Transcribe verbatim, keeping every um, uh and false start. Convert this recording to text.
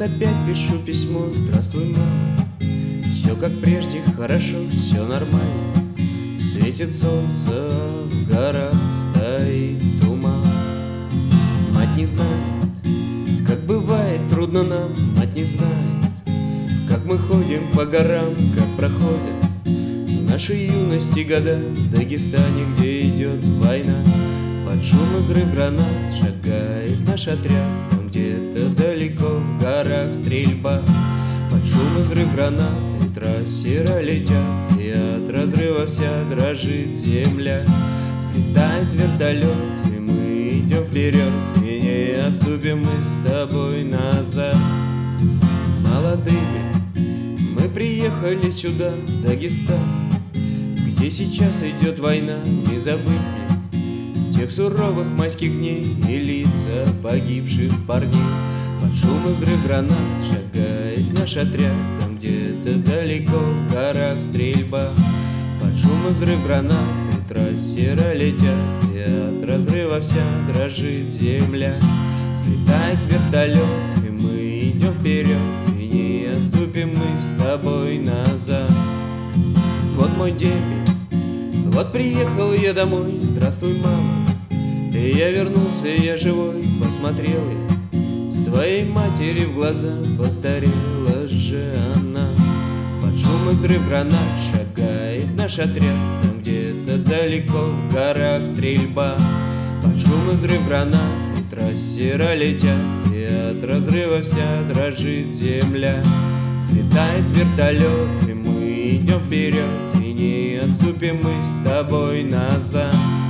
Вот опять пишу письмо: здравствуй, мама. Все как прежде, хорошо, все нормально. Светит солнце, в горах стоит туман. Мать не знает, как бывает трудно нам. Мать не знает, как мы ходим по горам, как проходят наши юности года в Дагестане, где идет война. Под шум и взрыв гранат шагает наш отряд. Там где-то далеко в горах стрельба. Под шум и взрыв гранат и трассеры летят, и от разрыва вся дрожит земля. Взлетает вертолет, и мы идем вперед, и не отступим мы с тобой назад. Молодыми мы приехали сюда, в Дагестан, где сейчас идет война. Не забыть мне тех суровых майских дней и лица погибших парней. Под шум и взрыв гранат шагает наш отряд. Там где-то далеко в горах стрельба. Под шум и взрыв гранат и трассеры летят, и от разрыва вся дрожит земля. Взлетает вертолет, и мы идем вперед, и не отступим мы с тобой назад. Вот мой дембель, вот приехал я домой. Здравствуй, мама. И я вернулся, я живой. Посмотрел я своей матери в глаза, постарела же она. Под шум и взрыв гранат шагает наш отряд. Там где-то далеко в горах стрельба. Под шум и взрыв гранат и трассеры летят, и от разрыва вся дрожит земля. Взлетает вертолет, и мы идем вперед, и не отступим мы с тобой назад.